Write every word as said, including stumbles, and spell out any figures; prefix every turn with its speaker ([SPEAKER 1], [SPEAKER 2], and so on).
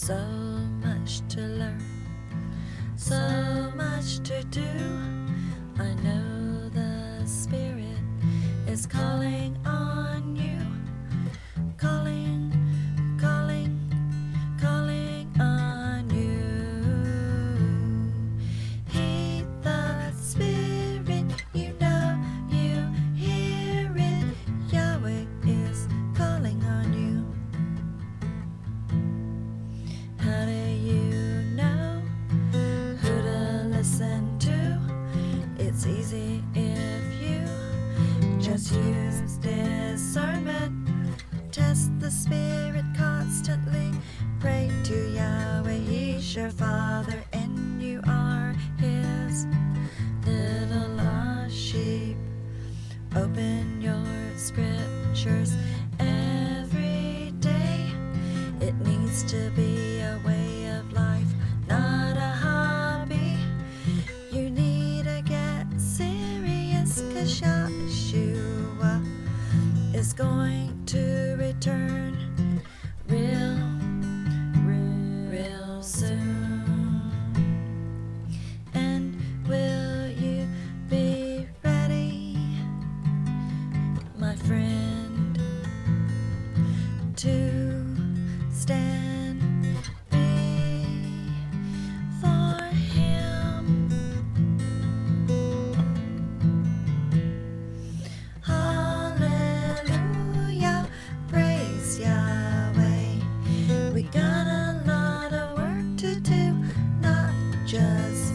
[SPEAKER 1] So much to learn, so much to do. I know the Spirit is calling on you, calling, calling, calling on you. Heed the Spirit, you know you hear it. Yahweh is calling on you. How do you know who to listen to? It's easy if you just use discernment. Test the Spirit constantly. Pray to Yahweh, He's your Father, and you are His little lost sheep. Open your scriptures every day. It needs to be a way of life, not a hobby. You need to get serious, 'cause Yahshua is going to return real, real, real soon. And will you be ready, my friend, to stand before Him? Hallelujah, praise Yahweh. We got a lot of work to do, not just